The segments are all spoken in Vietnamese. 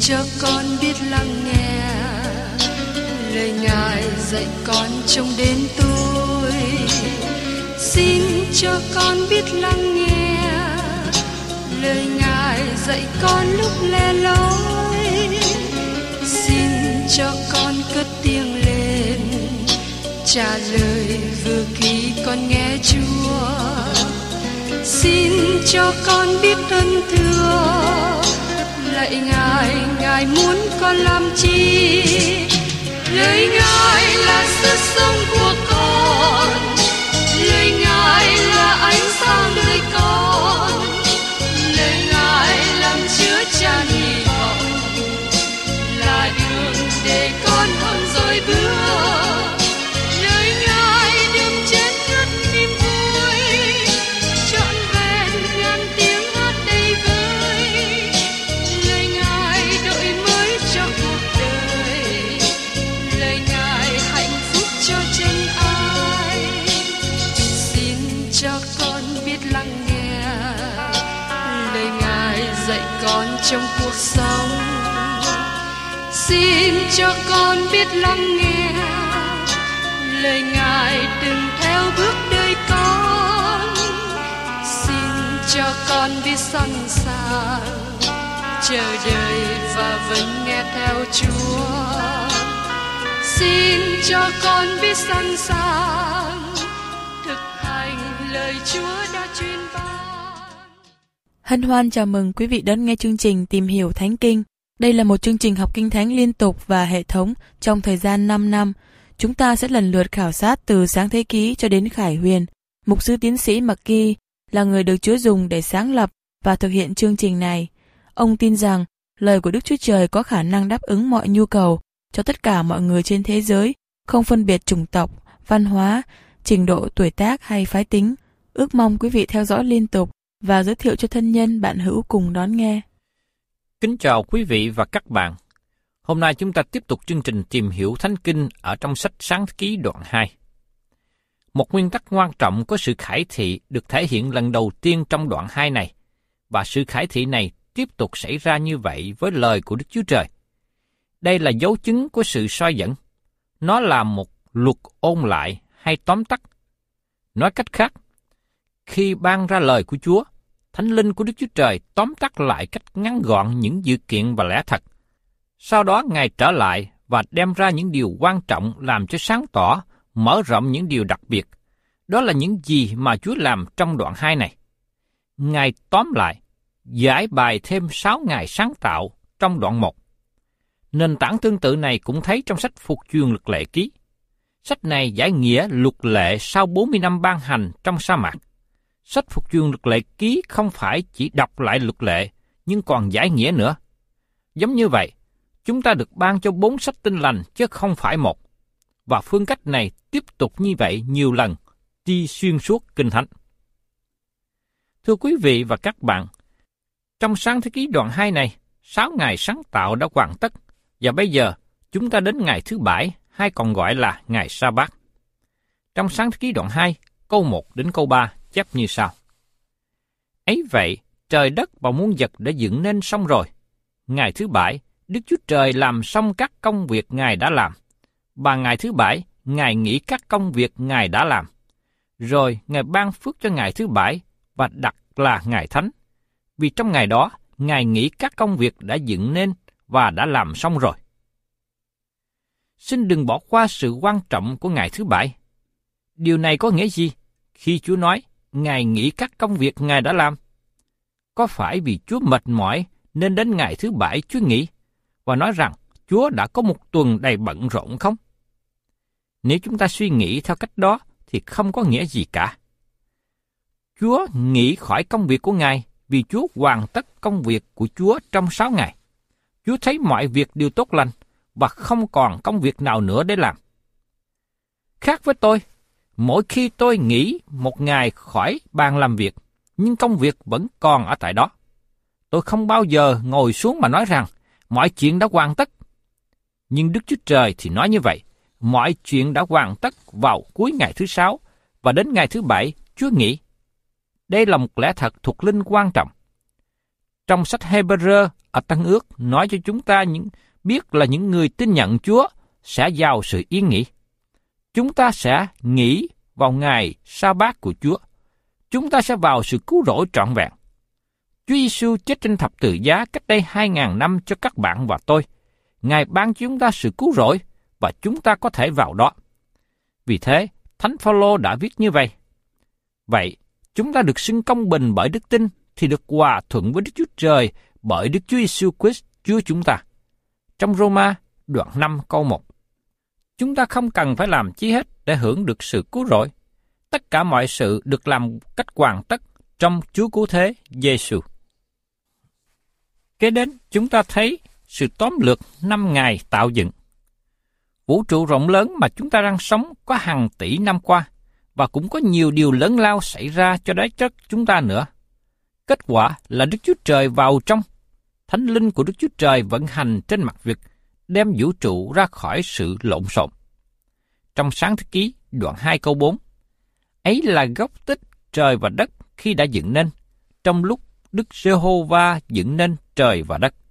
cho con biết lắng nghe lời Ngài dạy con trong đến tôi. Xin cho con biết lắng nghe lời Ngài dạy con lúc lẻ loi. Xin cho con cất tiếng lên trả lời vừa khi con nghe Chúa. Xin cho con biết ơn thưa lạy Ngài, Ngài muốn con làm chi? Lời Ngài là sức sống của con, lời Ngài là ánh sáng đời con, lời Ngài làm chứa chan hy vọng, là đường để con hơn rồi bước. Lời Ngài đêm chết ngất niềm vui, trọn vẹn ngàn tiếng hát đầy vơi. Lời Ngài đổi mới cho cuộc đời, lời Ngài hạnh phúc cho chân ai. Xin cho con biết lắng nghe lời Ngài dạy con trong cuộc sống. Xin cho con biết lắng nghe lời Ngài từng theo bước đời con. Xin cho con biết sẵn sàng chờ đợi và vẫn nghe theo Chúa. Xin cho con biết sẵn sàng thực hành lời Chúa đã truyền ban. Hân hoan chào mừng quý vị đón nghe chương trình Tìm hiểu Thánh Kinh. Đây là một chương trình học Kinh Thánh liên tục và hệ thống trong thời gian 5 năm. Chúng ta sẽ lần lượt khảo sát từ Sáng Thế Ký cho đến Khải Huyền. Mục sư tiến sĩ McGee là người được Chúa dùng để sáng lập và thực hiện chương trình này. Ông tin rằng lời của Đức Chúa Trời có khả năng đáp ứng mọi nhu cầu cho tất cả mọi người trên thế giới, không phân biệt chủng tộc, văn hóa, trình độ tuổi tác hay phái tính. Ước mong quý vị theo dõi liên tục và giới thiệu cho thân nhân bạn hữu cùng đón nghe. Kính chào quý vị và các bạn. Hôm nay chúng ta tiếp tục chương trình Tìm hiểu Thánh Kinh ở trong sách Sáng Thế Ký đoạn 2. Một nguyên tắc quan trọng của sự khải thị được thể hiện lần đầu tiên trong đoạn 2 này, và sự khải thị này tiếp tục xảy ra như vậy với lời của Đức Chúa Trời. Đây là dấu chứng của sự soi dẫn. Nó là một luật ôn lại hay tóm tắt. Nói cách khác, khi ban ra lời của Chúa, Thánh Linh của Đức Chúa Trời tóm tắt lại cách ngắn gọn những sự kiện và lẽ thật. Sau đó Ngài trở lại và đem ra những điều quan trọng làm cho sáng tỏ, mở rộng những điều đặc biệt. Đó là những gì mà Chúa làm trong đoạn 2 này. Ngài tóm lại, giải bài thêm 6 ngày sáng tạo trong đoạn 1. Nền tảng tương tự này cũng thấy trong sách Phục Truyền Luật Lệ Ký. Sách này giải nghĩa luật lệ sau 40 năm ban hành trong sa mạc. Sách Phục Truyền Luật Lệ Ký không phải chỉ đọc lại luật lệ, nhưng còn giải nghĩa nữa. Giống như vậy, chúng ta được ban cho 4 sách Tin Lành chứ không phải một. Và phương cách này tiếp tục như vậy nhiều lần, đi xuyên suốt Kinh Thánh. Thưa quý vị và các bạn, trong Sáng Thế Ký đoạn 2 này, 6 ngày sáng tạo đã hoàn tất, và bây giờ chúng ta đến ngày thứ 7, hay còn gọi là ngày Sa-bát. Trong Sáng Thế Ký đoạn 2, câu 1 đến câu 3 chép như sau. Ấy vậy, trời đất và muôn vật đã dựng nên xong rồi. Ngày thứ 7, Đức Chúa Trời làm xong các công việc Ngài đã làm. Và ngày thứ 7, Ngài nghỉ các công việc Ngài đã làm. Rồi Ngài ban phước cho ngày thứ 7 và đặt là ngày thánh. Vì trong ngày đó, Ngài nghỉ các công việc đã dựng nên và đã làm xong rồi. Xin đừng bỏ qua sự quan trọng của ngày thứ 7. Điều này có nghĩa gì khi Chúa nói Ngài nghỉ các công việc Ngài đã làm? Có phải vì Chúa mệt mỏi nên đến ngày thứ 7 Chúa nghỉ và nói rằng Chúa đã có một tuần đầy bận rộn không? Nếu chúng ta suy nghĩ theo cách đó thì không có nghĩa gì cả. Chúa nghỉ khỏi công việc của Ngài vì Chúa hoàn tất công việc của Chúa trong 6 ngày. Chúa thấy mọi việc đều tốt lành và không còn công việc nào nữa để làm. Khác với tôi, mỗi khi tôi nghỉ một ngày khỏi bàn làm việc, nhưng công việc vẫn còn ở tại đó. Tôi không bao giờ ngồi xuống mà nói rằng mọi chuyện đã hoàn tất. Nhưng Đức Chúa Trời thì nói như vậy, mọi chuyện đã hoàn tất vào cuối ngày thứ 6 và đến ngày thứ 7 Chúa nghỉ. Đây là một lẽ thật thuộc linh quan trọng. Trong sách Hebrew ở Tân Ước nói cho chúng ta biết là những người tin nhận Chúa sẽ vào sự yên nghỉ. Chúng ta sẽ nghỉ vào ngày sa-bát của Chúa. Chúng ta sẽ vào sự cứu rỗi trọn vẹn. Chúa Giêsu chết trên thập tự giá cách đây 2.000 năm cho các bạn và tôi. Ngài ban cho chúng ta sự cứu rỗi và chúng ta có thể vào đó. Vì thế, Thánh Phaolô đã viết như vậy. Vậy, chúng ta được xưng công bình bởi đức tin thì được hòa thuận với Đức Chúa Trời bởi Đức Chúa Giêsu Christ Chúa chúng ta. Trong Roma đoạn 5 câu 1. Chúng ta không cần phải làm chi hết để hưởng được sự cứu rỗi. Tất cả mọi sự được làm cách hoàn tất trong Chúa Cứu Thế Giêsu. Kế đến, chúng ta thấy sự tóm lược 5 ngày tạo dựng. Vũ trụ rộng lớn mà chúng ta đang sống có hàng tỷ năm qua, và cũng có nhiều điều lớn lao xảy ra cho trái đất chúng ta nữa. Kết quả là Đức Chúa Trời vào trong. Thánh linh của Đức Chúa Trời vận hành trên mặt việc, đem vũ trụ ra khỏi sự lộn xộn. Trong Sáng Thế Ký đoạn 2 câu 4, ấy là gốc tích trời và đất khi đã dựng nên, trong lúc Đức Giê-hô-va dựng nên trời và đất.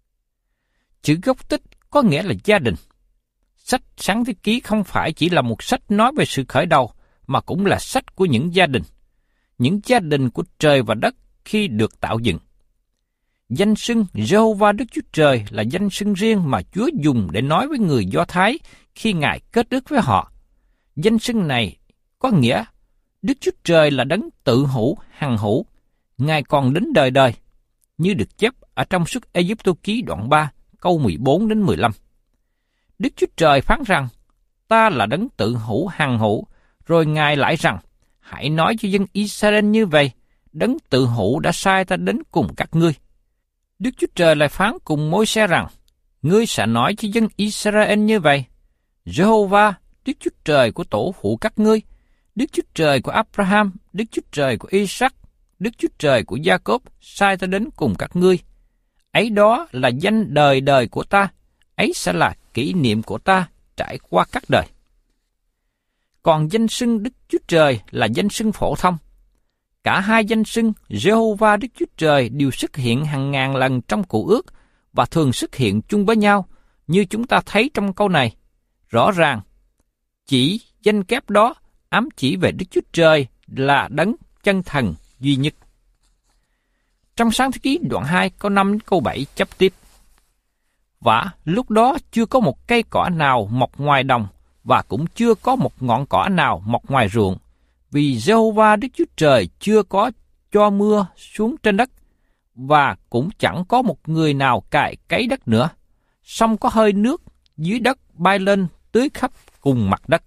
Chữ gốc tích có nghĩa là gia đình. Sách Sáng Thế Ký không phải chỉ là một sách nói về sự khởi đầu, mà cũng là sách của những gia đình của trời và đất khi được tạo dựng. Danh xưng Giê-hô-va Đức Chúa Trời là danh xưng riêng mà Chúa dùng để nói với người Do Thái khi Ngài kết ước với họ. Danh xưng này có nghĩa Đức Chúa Trời là đấng tự hữu, hằng hữu, Ngài còn đến đời đời, như được chép ở trong Xuất Ê-díp-tô ký đoạn 3, câu 14 đến 15. Đức Chúa Trời phán rằng, ta là đấng tự hữu, hằng hữu, rồi Ngài lại rằng, hãy nói cho dân Israel như vậy, đấng tự hữu đã sai ta đến cùng các ngươi. Đức Chúa Trời lại phán cùng Môi-se rằng, ngươi sẽ nói cho dân Israel như vậy, Giê-hô-va, Đức Chúa Trời của tổ phụ các ngươi, Đức Chúa Trời của Abraham, Đức Chúa Trời của Isaac, Đức Chúa Trời của Gia-cốp sai ta đến cùng các ngươi. Ấy đó là danh đời đời của ta, ấy sẽ là kỷ niệm của ta trải qua các đời. Còn danh xưng Đức Chúa Trời là danh xưng phổ thông. Cả hai danh xưng Giê-hô-va Đức Chúa Trời đều xuất hiện hàng ngàn lần trong Cựu Ước và thường xuất hiện chung với nhau, như chúng ta thấy trong câu này. Rõ ràng, chỉ danh kép đó ám chỉ về Đức Chúa Trời là đấng chân thần duy nhất. Trong Sáng Thế Ký đoạn 2 câu 5 câu 7 chép tiếp. Và lúc đó chưa có một cây cỏ nào mọc ngoài đồng, và cũng chưa có một ngọn cỏ nào mọc ngoài ruộng, vì Giê-hô-va Đức Chúa Trời chưa có cho mưa xuống trên đất, và cũng chẳng có một người nào cày cấy đất nữa, song có hơi nước dưới đất bay lên tưới khắp cùng mặt đất.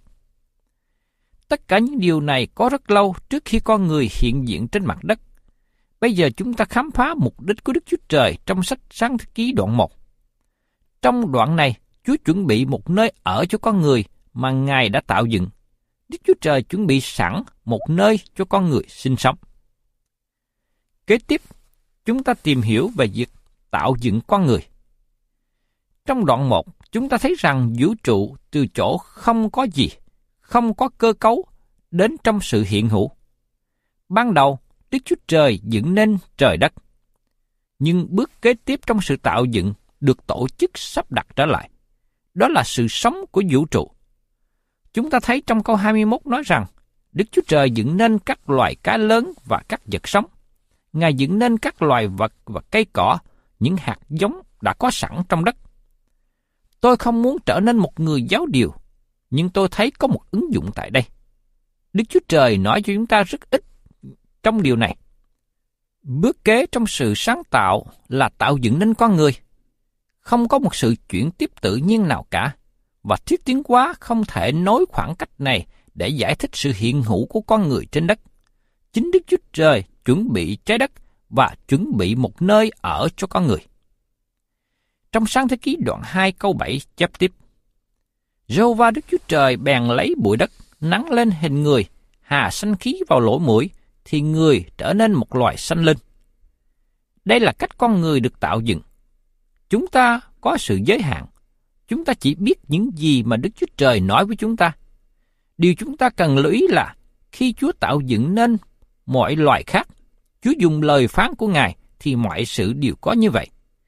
Tất cả những điều này có rất lâu trước khi con người hiện diện trên mặt đất. Bây giờ chúng ta khám phá mục đích của Đức Chúa Trời trong sách Sáng Thế Ký đoạn 1. Trong đoạn này, Chúa chuẩn bị một nơi ở cho con người mà Ngài đã tạo dựng. Đức Chúa Trời chuẩn bị sẵn một nơi cho con người sinh sống. Kế tiếp, chúng ta tìm hiểu về việc tạo dựng con người. Trong đoạn 1, chúng ta thấy rằng vũ trụ từ chỗ không có gì, không có cơ cấu, đến trong sự hiện hữu. Ban đầu, Đức Chúa Trời dựng nên trời đất. Nhưng bước kế tiếp trong sự tạo dựng được tổ chức sắp đặt trở lại. Đó là sự sống của vũ trụ. Chúng ta thấy trong câu 21 nói rằng, Đức Chúa Trời dựng nên các loài cá lớn và các vật sống. Ngài dựng nên các loài vật và cây cỏ, những hạt giống đã có sẵn trong đất. Tôi không muốn trở nên một người giáo điều, nhưng tôi thấy có một ứng dụng tại đây. Đức Chúa Trời nói cho chúng ta rất ít trong điều này. Bước kế trong sự sáng tạo là tạo dựng nên con người. Không có một sự chuyển tiếp tự nhiên nào cả, và thuyết tiến hóa không thể nối khoảng cách này để giải thích sự hiện hữu của con người trên đất. Chính Đức Chúa Trời chuẩn bị trái đất và chuẩn bị một nơi ở cho con người. Trong Sáng Thế Ký đoạn 2 câu 7 chép tiếp. Giê-hô-va Đức Chúa Trời bèn lấy bụi đất, nắn lên hình người, hà sanh khí vào lỗ mũi, thì người trở nên một loài sanh linh. Đây là cách con người được tạo dựng. Chúng ta có sự giới hạn. Chúng ta chỉ biết những gì mà Đức Chúa Trời nói với chúng ta. Điều chúng ta cần lưu ý là khi Chúa tạo dựng nên mọi loài khác, Chúa dùng lời phán của Ngài thì mọi sự đều có như vậy.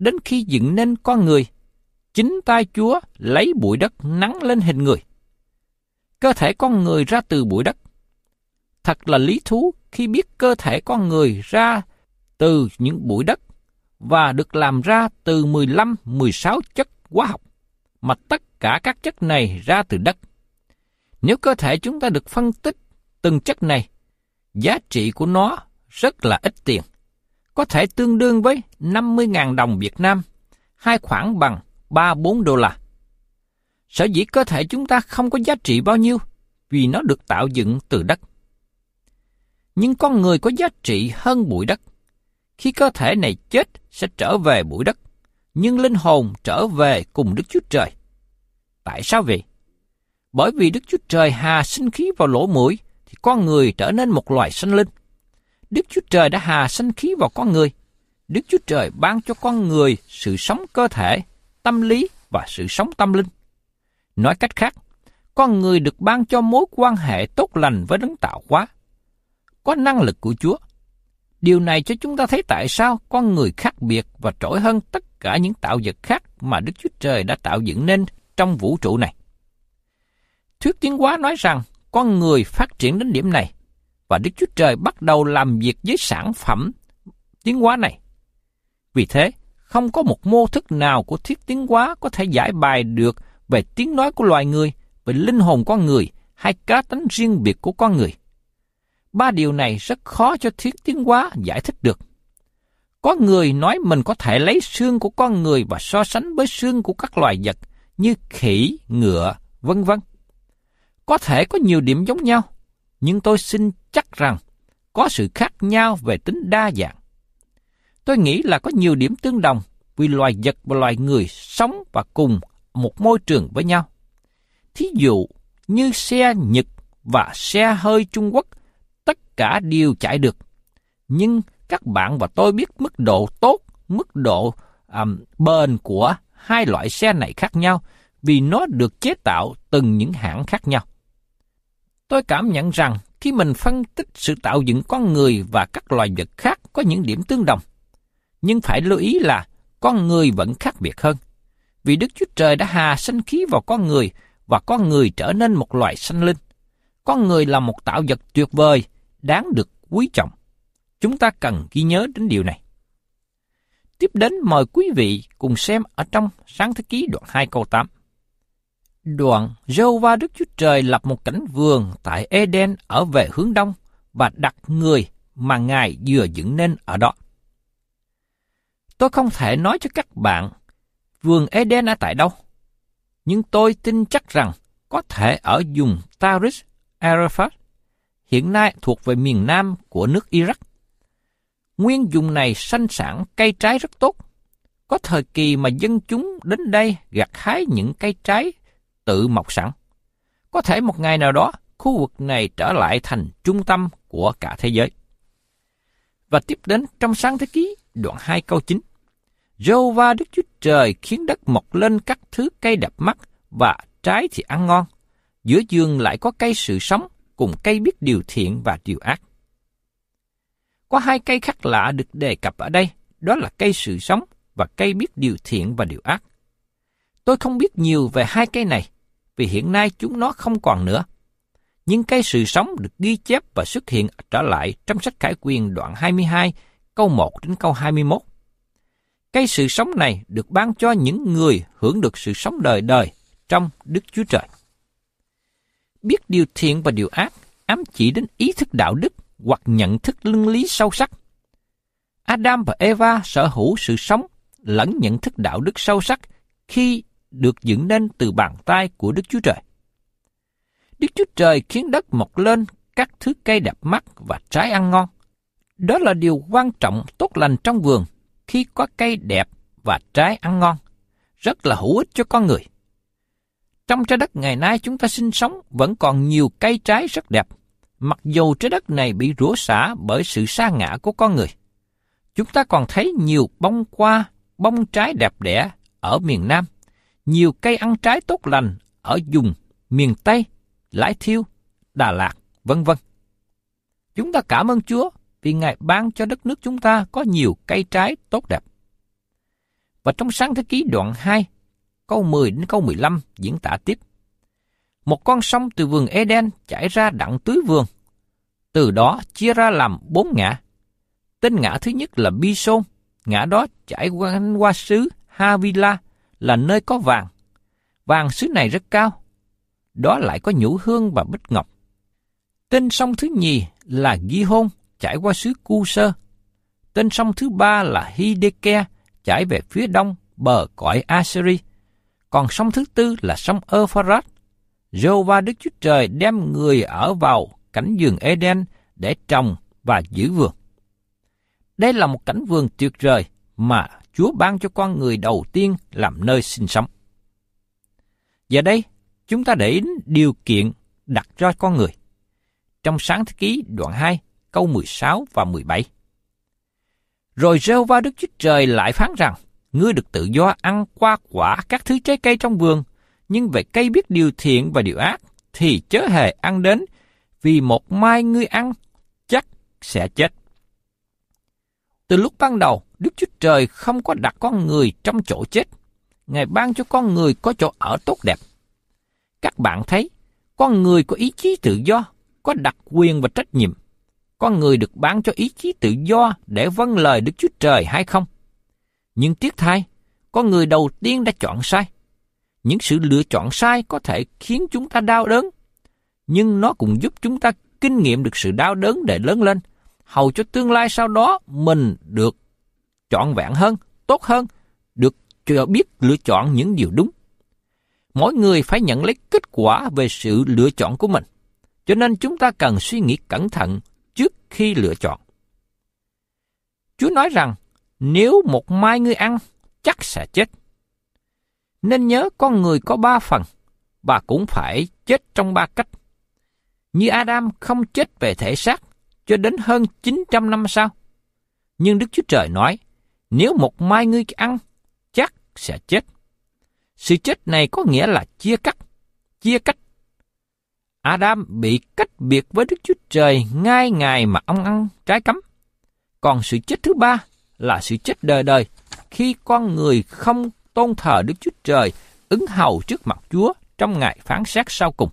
đến khi dựng nên con người, chính tay Chúa lấy bụi đất nắn lên hình người. Cơ thể con người ra từ bụi đất. Thật là lý thú khi biết cơ thể con người ra từ những bụi đất và được làm ra từ 15-16 chất hóa học, mà tất cả các chất này ra từ đất. Nếu cơ thể chúng ta được phân tích từng chất này, giá trị của nó rất là ít tiền, có thể tương đương với 50.000 đồng Việt Nam, hay khoảng bằng 3-4 đô la. Sở dĩ cơ thể chúng ta không có giá trị bao nhiêu, vì nó được tạo dựng từ đất. Nhưng con người có giá trị hơn bụi đất. Khi cơ thể này chết sẽ trở về bụi đất, nhưng linh hồn trở về cùng Đức Chúa Trời. Tại sao vậy? Bởi vì Đức Chúa Trời hà sinh khí vào lỗ mũi, thì con người trở nên một loài sinh linh. Đức Chúa Trời đã hà sinh khí vào con người. Đức Chúa Trời ban cho con người sự sống cơ thể, tâm lý và sự sống tâm linh. Nói cách khác, con người được ban cho mối quan hệ tốt lành với Đấng tạo hóa, có năng lực của Chúa. Điều này cho chúng ta thấy tại sao con người khác biệt và trội hơn tất cả những tạo vật khác mà Đức Chúa Trời đã tạo dựng nên trong vũ trụ này. Thuyết tiến hóa nói rằng con người phát triển đến điểm này, và Đức Chúa Trời bắt đầu làm việc với sản phẩm tiến hóa này. Vì thế, không có một mô thức nào của thuyết tiến hóa có thể giải bài được về tiếng nói của loài người, về linh hồn con người hay cá tánh riêng biệt của con người. Ba điều này rất khó cho thuyết tiến hóa giải thích được. Có người nói mình có thể lấy xương của con người và so sánh với xương của các loài vật như khỉ, ngựa, vân vân. Có thể có nhiều điểm giống nhau, nhưng tôi xin chắc rằng có sự khác nhau về tính đa dạng. Tôi nghĩ là có nhiều điểm tương đồng vì loài vật và loài người sống và cùng một môi trường với nhau. Thí dụ như xe Nhật và xe hơi Trung Quốc, tất cả đều chạy được. Nhưng các bạn và tôi biết mức độ tốt, mức độ bền của hai loại xe này khác nhau vì nó được chế tạo từng những hãng khác nhau. Tôi cảm nhận rằng khi mình phân tích sự tạo dựng con người và các loài vật khác có những điểm tương đồng, nhưng phải lưu ý là con người vẫn khác biệt hơn, vì Đức Chúa Trời đã hà sinh khí vào con người và con người trở nên một loài sanh linh. Con người là một tạo vật tuyệt vời, đáng được quý trọng. Chúng ta cần ghi nhớ đến điều này. Tiếp đến mời quý vị cùng xem ở trong Sáng Thế Ký đoạn 2 câu 8. Đoạn Giê-hô-va Đức Chúa Trời lập một cảnh vườn tại Eden ở về hướng đông và đặt người mà Ngài vừa dựng nên ở đó. Tôi không thể nói cho các bạn vườn Eden ở tại đâu, nhưng tôi tin chắc rằng có thể ở vùng Taris Arafat, hiện nay thuộc về miền nam của nước Iraq. Nguyên vùng này sinh sản cây trái rất tốt. Có thời kỳ mà dân chúng đến đây gặt hái những cây trái tự mọc sẵn. Có thể một ngày nào đó, khu vực này trở lại thành trung tâm của cả thế giới. Và tiếp đến trong Sáng Thế Ký đoạn 2 câu 9. Giê-hô-va Đức Chúa Trời khiến đất mọc lên các thứ cây đẹp mắt và trái thì ăn ngon. Giữa vườn lại có cây sự sống cùng cây biết điều thiện và điều ác. Có hai cây khác lạ được đề cập ở đây, đó là cây sự sống và cây biết điều thiện và điều ác. Tôi không biết nhiều về hai cây này, vì hiện nay chúng nó không còn nữa. Nhưng cây sự sống được ghi chép và xuất hiện trở lại trong sách Khải Quyền đoạn 22, câu 1 đến câu 21. Cây sự sống này được ban cho những người hưởng được sự sống đời đời trong Đức Chúa Trời. Biết điều thiện và điều ác ám chỉ đến ý thức đạo đức hoặc nhận thức luân lý sâu sắc. Adam và Eva sở hữu sự sống lẫn nhận thức đạo đức sâu sắc khi được dựng nên từ bàn tay của Đức Chúa Trời. Đức Chúa Trời khiến đất mọc lên các thứ cây đẹp mắt và trái ăn ngon. Đó là điều quan trọng tốt lành trong vườn khi có cây đẹp và trái ăn ngon, rất là hữu ích cho con người. Trong trái đất ngày nay chúng ta sinh sống vẫn còn nhiều cây trái rất đẹp, mặc dù trái đất này bị rủa xả bởi sự sa ngã của con người. Chúng ta còn thấy nhiều bông hoa, bông trái đẹp đẽ ở miền Nam, nhiều cây ăn trái tốt lành ở vùng miền Tây, Lái Thiêu, Đà Lạt, vân vân. Chúng ta cảm ơn Chúa vì Ngài ban cho đất nước chúng ta có nhiều cây trái tốt đẹp. Và trong Sáng Thế Ký đoạn 2, câu 10 đến câu 15 diễn tả tiếp. Một con sông từ vườn Eden chảy ra đặng tưới vườn. Từ đó chia ra làm 4 ngã. Tên ngã thứ nhất là Bison, ngã đó chảy qua xứ Havila là nơi có vàng. Vàng xứ này rất cao. Đó lại có nhũ hương và bích ngọc. Tên sông thứ nhì là Gihon, chảy qua xứ Cu-sơ. Tên sông thứ ba là Hideke, chảy về phía đông bờ cõi Assyri. Còn sông thứ tư là sông Euphrates. Giê-hô-va Đức Chúa Trời đem người ở vào cảnh vườn Eden để trồng và giữ vườn. Đây là một cảnh vườn tuyệt vời mà Chúa ban cho con người đầu tiên làm nơi sinh sống. Giờ đây, chúng ta để ý điều kiện đặt cho con người. Trong Sáng Thế Ký đoạn 2, câu 16 và 17. Rồi Giê-hô-va Đức Chúa Trời lại phán rằng, ngươi được tự do ăn qua quả các thứ trái cây trong vườn, nhưng về cây biết điều thiện và điều ác thì chớ hề ăn đến, vì một mai ngươi ăn chắc sẽ chết. Từ lúc ban đầu, Đức Chúa Trời không có đặt con người trong chỗ chết. Ngài ban cho con người có chỗ ở tốt đẹp. Các bạn thấy, con người có ý chí tự do, có đặc quyền và trách nhiệm. Con người được ban cho ý chí tự do để vâng lời Đức Chúa Trời hay không? Nhưng tiếc thay, con người đầu tiên đã chọn sai. Những sự lựa chọn sai có thể khiến chúng ta đau đớn, nhưng nó cũng giúp chúng ta kinh nghiệm được sự đau đớn để lớn lên, hầu cho tương lai sau đó mình được trọn vẹn hơn, tốt hơn, được biết lựa chọn những điều đúng. Mỗi người phải nhận lấy kết quả về sự lựa chọn của mình, cho nên chúng ta cần suy nghĩ cẩn thận trước khi lựa chọn. Chúa nói rằng, nếu một mai ngươi ăn, chắc sẽ chết. Nên nhớ con người có 3 phần, và cũng phải chết trong 3 cách. Như Adam không chết về thể xác cho đến hơn 900 năm sau. Nhưng Đức Chúa Trời nói, nếu một mai ngươi ăn, chắc sẽ chết. Sự chết này có nghĩa là chia cách. Adam bị cách biệt với Đức Chúa Trời ngay ngày mà ông ăn trái cấm. Còn sự chết thứ ba là sự chết đời đời, khi con người không tôn thờ Đức Chúa Trời, ứng hầu trước mặt Chúa trong ngày phán xét sau cùng.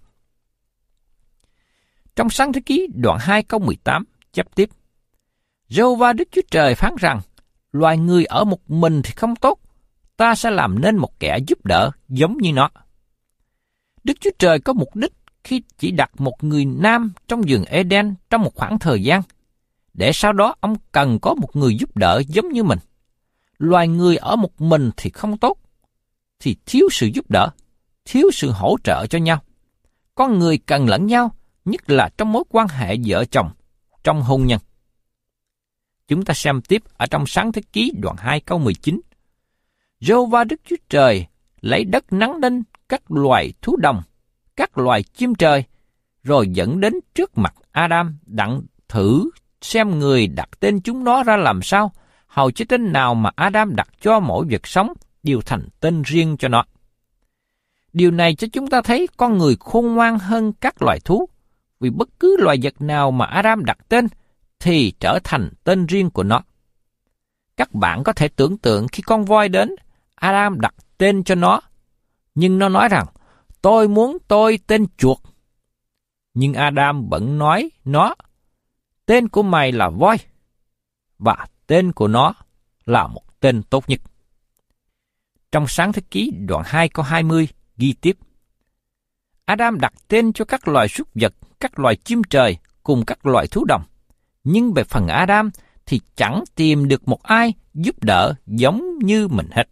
Trong Sáng Thế Ký đoạn 2 câu 18 chép tiếp. Giê-hô-va Đức Chúa Trời phán rằng, loài người ở một mình thì không tốt, ta sẽ làm nên một kẻ giúp đỡ giống như nó. Đức Chúa Trời có mục đích khi chỉ đặt một người nam trong vườn Eden trong một khoảng thời gian, để sau đó ông cần có một người giúp đỡ giống như mình. Loài người ở một mình thì không tốt, thì thiếu sự giúp đỡ, thiếu sự hỗ trợ cho nhau. Con người cần lẫn nhau, nhất là trong mối quan hệ vợ chồng, trong hôn nhân. Chúng ta xem tiếp ở trong Sáng Thế Ký đoạn 2 câu 19. Giê-hô-va Đức Chúa Trời lấy đất nắng lên các loài thú đồng, các loài chim trời, rồi dẫn đến trước mặt Adam đặng thử xem người đặt tên chúng nó ra làm sao, hầu cho tên nào mà Adam đặt cho mỗi vật sống đều thành tên riêng cho nó. Điều này cho chúng ta thấy con người khôn ngoan hơn các loài thú, vì bất cứ loài vật nào mà Adam đặt tên thì trở thành tên riêng của nó. Các bạn có thể tưởng tượng khi con voi đến, Adam đặt tên cho nó, nhưng nó nói rằng, tôi muốn tôi tên chuột. Nhưng Adam vẫn nói nó, tên của mày là voi, và tên của nó là một tên tốt nhất. Trong Sáng Thế Ký đoạn 2 câu 20 ghi tiếp, Adam đặt tên cho các loài súc vật, các loài chim trời cùng các loài thú đồng. Nhưng về phần Adam thì chẳng tìm được một ai giúp đỡ giống như mình hết.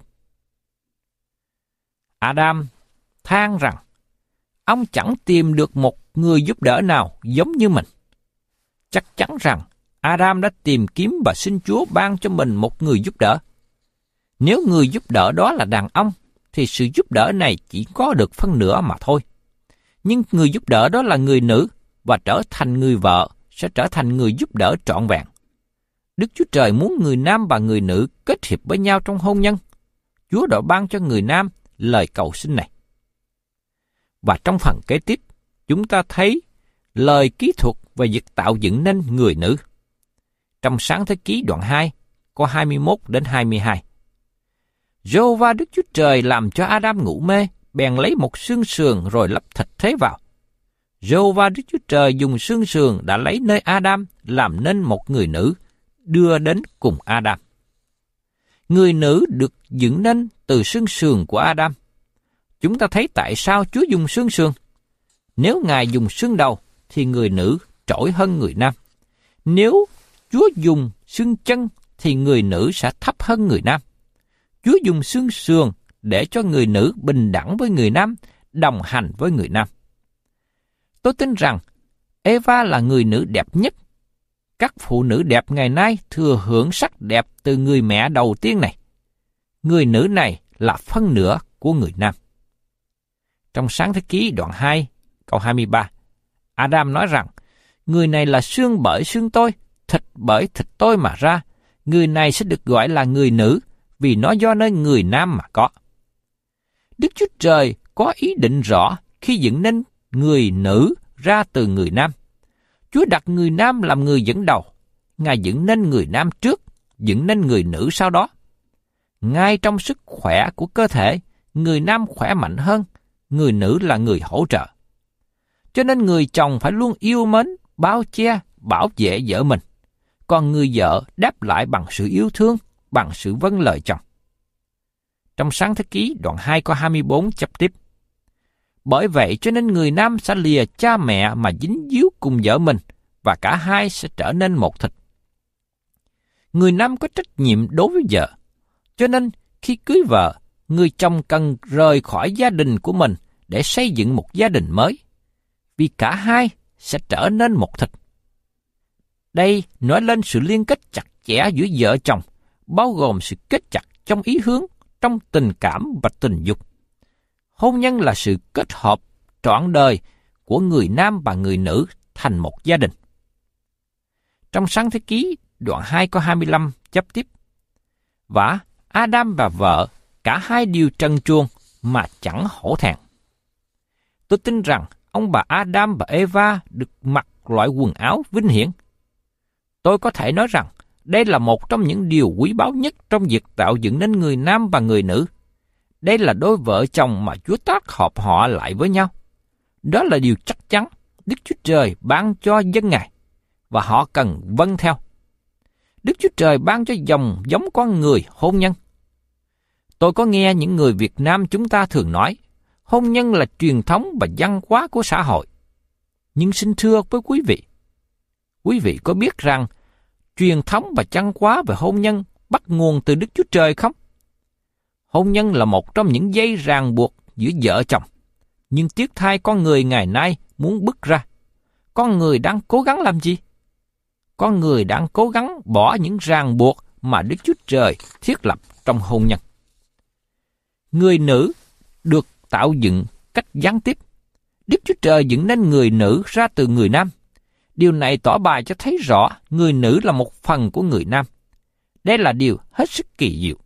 Adam than rằng, ông chẳng tìm được một người giúp đỡ nào giống như mình. Chắc chắn rằng Adam đã tìm kiếm và xin Chúa ban cho mình một người giúp đỡ. Nếu người giúp đỡ đó là đàn ông, thì sự giúp đỡ này chỉ có được phân nửa mà thôi. Nhưng người giúp đỡ đó là người nữ, và trở thành người vợ sẽ trở thành người giúp đỡ trọn vẹn. Đức Chúa Trời muốn người nam và người nữ kết hiệp với nhau trong hôn nhân. Chúa đã ban cho người nam lời cầu xin này. Và trong phần kế tiếp, chúng ta thấy lời kỹ thuật về việc tạo dựng nên người nữ. Trong Sáng Thế Ký đoạn 2, câu 21 đến 22. Giê-hô-va Đức Chúa Trời làm cho Adam ngủ mê, bèn lấy một xương sườn rồi lấp thịt thế vào. Giê-hô-va Đức Chúa Trời dùng xương sườn đã lấy nơi Adam làm nên một người nữ, đưa đến cùng Adam. Người nữ được dựng nên từ xương sườn của Adam. Chúng ta thấy tại sao Chúa dùng xương sườn. Nếu Ngài dùng xương đầu, thì người nữ trội hơn người nam. Nếu Chúa dùng xương chân, thì người nữ sẽ thấp hơn người nam. Chúa dùng xương sườn để cho người nữ bình đẳng với người nam, đồng hành với người nam. Tôi tin rằng Eva là người nữ đẹp nhất. Các phụ nữ đẹp ngày nay thừa hưởng sắc đẹp từ người mẹ đầu tiên này. Người nữ này là phân nửa của người nam. Trong Sáng Thế Ký đoạn 2, câu 23, Adam nói rằng, người này là xương bởi xương tôi, thịt bởi thịt tôi mà ra. Người này sẽ được gọi là người nữ, vì nó do nơi người nam mà có. Đức Chúa Trời có ý định rõ khi dựng nên người nữ ra từ người nam. Chúa đặt người nam làm người dẫn đầu. Ngài dựng nên người nam trước, dựng nên người nữ sau đó. Ngay trong sức khỏe của cơ thể, người nam khỏe mạnh hơn, người nữ là người hỗ trợ. Cho nên người chồng phải luôn yêu mến, bao che, bảo vệ vợ mình. Còn người vợ đáp lại bằng sự yêu thương, bằng sự vâng lời chồng. Trong Sáng Thế Ký đoạn 2 câu 24 chép tiếp. Bởi vậy cho nên người nam sẽ lìa cha mẹ mà dính díu cùng vợ mình, và cả hai sẽ trở nên một thịt. Người nam có trách nhiệm đối với vợ. Cho nên khi cưới vợ, người chồng cần rời khỏi gia đình của mình để xây dựng một gia đình mới, vì cả hai sẽ trở nên một thịt. Đây nói lên sự liên kết chặt chẽ giữa vợ chồng, bao gồm sự kết chặt trong ý hướng, trong tình cảm và tình dục. Hôn nhân là sự kết hợp trọn đời của người nam và người nữ thành một gia đình. Trong Sáng Thế Ký đoạn 2 câu 25 chép tiếp. Và Adam và vợ, cả hai đều trần truồng mà chẳng hổ thẹn. Tôi tin rằng ông bà Adam và Eva được mặc loại quần áo vinh hiển. Tôi có thể nói rằng đây là một trong những điều quý báu nhất trong việc tạo dựng nên người nam và người nữ. Đây là đôi vợ chồng mà Chúa tác hợp họ lại với nhau. Đó là điều chắc chắn Đức Chúa Trời ban cho dân Ngài, và họ cần vâng theo. Đức Chúa Trời ban cho dòng giống con người hôn nhân. Tôi có nghe những người Việt Nam chúng ta thường nói, hôn nhân là truyền thống và văn hóa của xã hội. Nhưng xin thưa với quý vị có biết rằng truyền thống và văn hóa về hôn nhân bắt nguồn từ Đức Chúa Trời không? Hôn nhân là một trong những dây ràng buộc giữa vợ chồng, nhưng tiếc thay con người ngày nay muốn bứt ra. Con người đang cố gắng làm gì? Con người đang cố gắng bỏ những ràng buộc mà Đức Chúa Trời thiết lập trong hôn nhân. Người nữ được tạo dựng cách gián tiếp. Đức Chúa Trời dựng nên người nữ ra từ người nam. Điều này tỏ bày cho thấy rõ người nữ là một phần của người nam. Đây là điều hết sức kỳ diệu.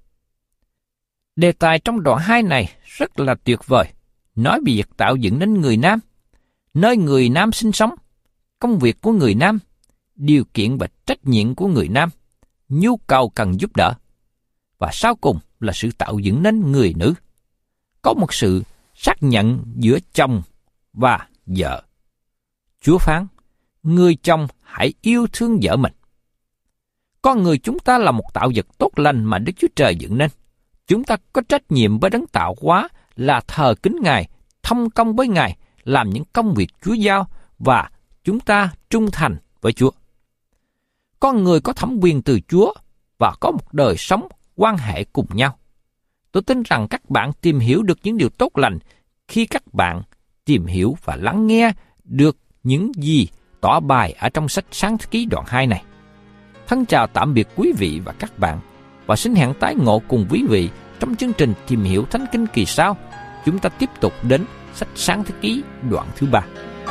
Đề tài trong đoạn 2 này rất là tuyệt vời, nói về việc tạo dựng nên người nam, nơi người nam sinh sống, công việc của người nam, điều kiện và trách nhiệm của người nam, nhu cầu cần giúp đỡ, và sau cùng là sự tạo dựng nên người nữ. Có một sự xác nhận giữa chồng và vợ. Chúa phán, người chồng hãy yêu thương vợ mình. Con người chúng ta là một tạo vật tốt lành mà Đức Chúa Trời dựng nên. Chúng ta có trách nhiệm với đấng tạo hóa là thờ kính Ngài, thông công với Ngài, làm những công việc Chúa giao, và chúng ta trung thành với Chúa. Con người có thẩm quyền từ Chúa và có một đời sống quan hệ cùng nhau. Tôi tin rằng các bạn tìm hiểu được những điều tốt lành khi các bạn tìm hiểu và lắng nghe được những gì tỏ bài ở trong sách Sáng Thế Ký đoạn 2 này. Thân chào tạm biệt quý vị và các bạn, và xin hẹn tái ngộ cùng quý vị trong chương trình Tìm Hiểu Thánh Kinh kỳ sau. Chúng ta tiếp tục đến sách Sáng Thế Ký đoạn thứ 3.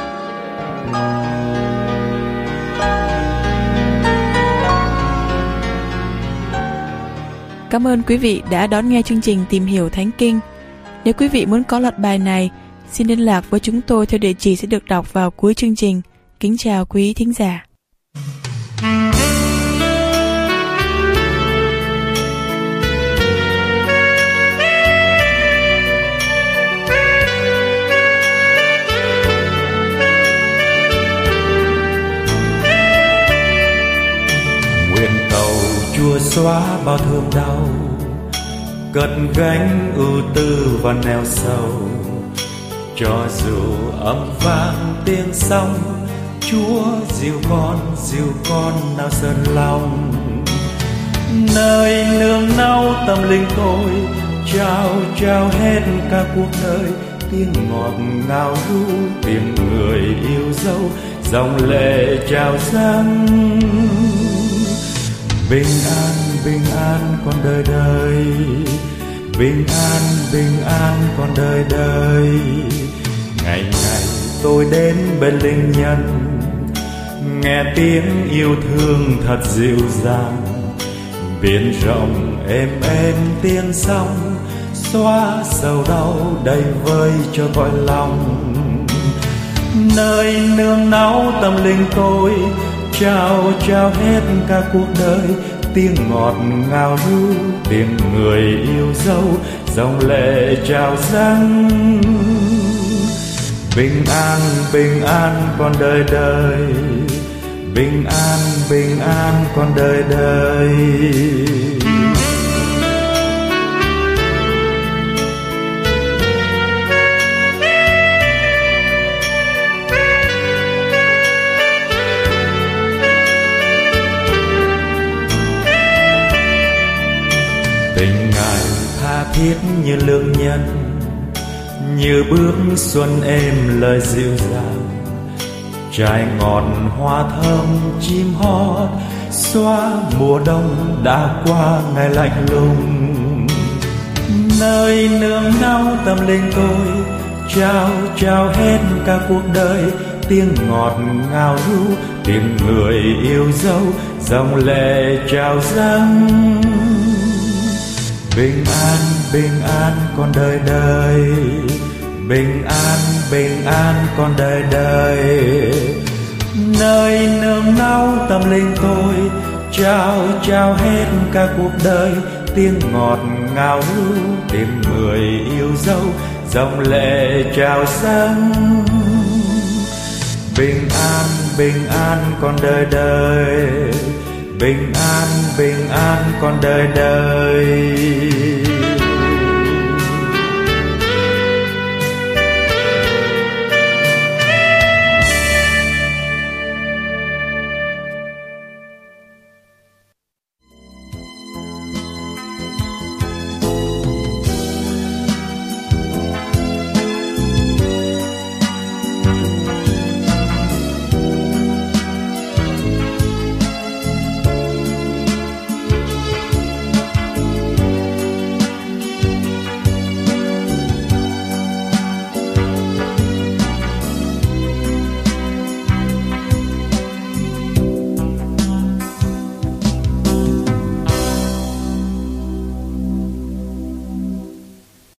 Cảm ơn quý vị đã đón nghe chương trình Tìm Hiểu Thánh Kinh. Nếu quý vị muốn có loạt bài này, xin liên lạc với chúng tôi theo địa chỉ sẽ được đọc vào cuối chương trình. Kính chào quý thính giả. xóa bao thương đau, cất gánh ưu tư và neo sầu. Cho dù âm vang tiếng sóng, Chúa dìu con nào sơn lòng. Nơi nương náu tâm linh tôi, trao hết cả cuộc đời. Tiếng ngọt ngào ru tiếng người yêu dấu, dòng lệ trào dâng. Bình an con đời đời, bình an con đời đời. Ngày ngày tôi đến bên linh nhân, nghe tiếng yêu thương thật dịu dàng. Biển rộng êm tiếng sóng, xóa sầu đau đầy vơi cho cõi lòng. Nơi nương náu tâm linh tôi, trao hết cả cuộc đời. Tiếng ngọt ngào ru tiếng người yêu dấu, dòng lệ trào dâng. Bình an con đời đời, bình an con đời đời. Tình Ngài tha thiết như lương nhân, như bước xuân êm lời dịu dàng. Trái ngọt hoa thơm chim hót, xóa mùa đông đã qua ngày lạnh lùng. Nơi nương náu tâm linh tôi, trao hết cả cuộc đời. Tiếng ngọt ngào ru tiếng người yêu dấu, dòng lệ trào dâng. Bình an con đời đời, bình an con đời đời. Nơi nương náu tâm linh tôi, trao hết cả cuộc đời. Tiếng ngọt ngào ru tiếng người yêu dấu, dòng lệ trào dâng. Bình an con đời đời, bình an con đời đời.